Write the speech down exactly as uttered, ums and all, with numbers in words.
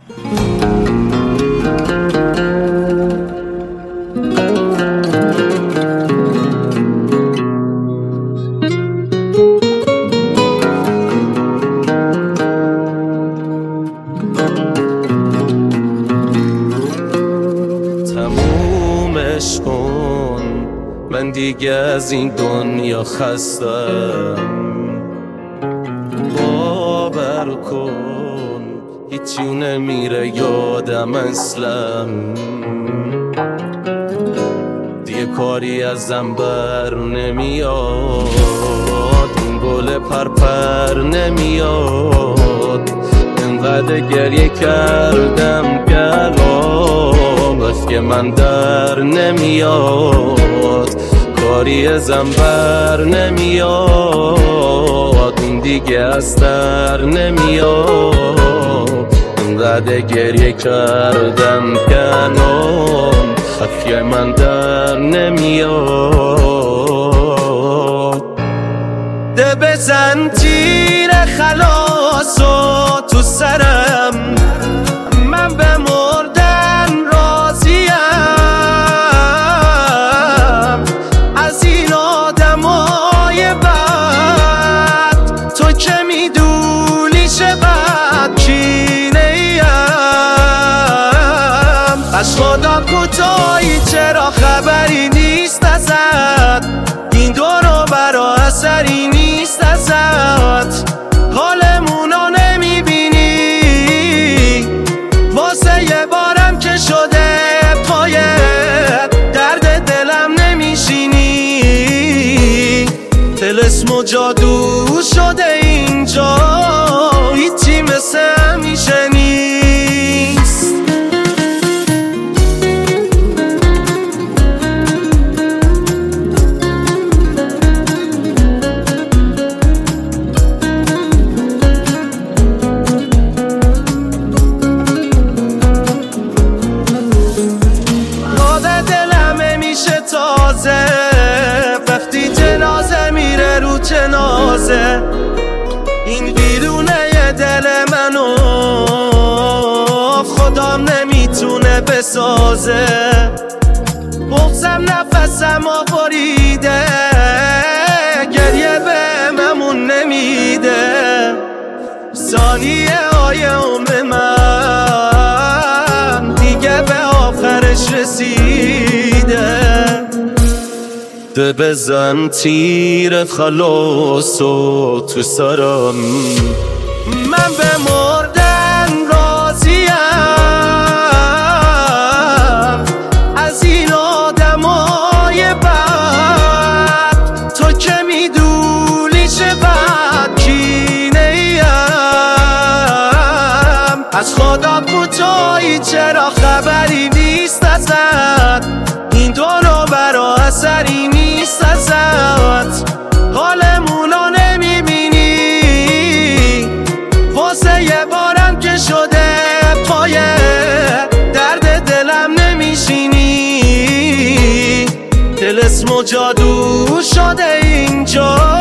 تمومش کن، من دیگه از این دنیا خستم. باور کن هیچی نمیره یادم اصلا، دیگه کاری ازم بر نمیاد، این گل پرپر نمیاد. انقدر گریه کردم گلام اشک من در نمیاد، کاری ازم بر نمیاد، این دیگه از در نمیاد. انقدر گریه کردم گلام اشک من در نمیاد. ده بزن تیر خلاصو تو سرم، من به مردن راضیم. از این آدمای بد تو که میدونی چقدر کینه‌ایم. از خدا کوتاهی چرا خبری نیست ازت، این دورو برا اثری نیست ازت. حالمونو نمیبینی، واسه یه بارم که شده پایت، درد دلم نمیشینی. طلسم و جادو شده اینجا، هیچی مثل همیشه نیست. وقتی جنازه میره رو جنازه، این ویرونه دل منو خدام نمیتونه بسازه. بغضم نفسم آوریده، گریه به ممون نمیده. ثانیه های عمر من دیگه به آخرش رسیده. ده بزن تیر خلاصو تو سرم، من به مردن راضیم. از این آدمای بد تو که میدونی چقدر کینه‌ایم. از خدا کوتاهی چرا خبری نیست ازت، این دورو برا اثری نیست ازت. حالمونو نمیبینی، واسه یه بارم که شده پایه، درد دلم نمیشینی. طلسم و جادو شده اینجا،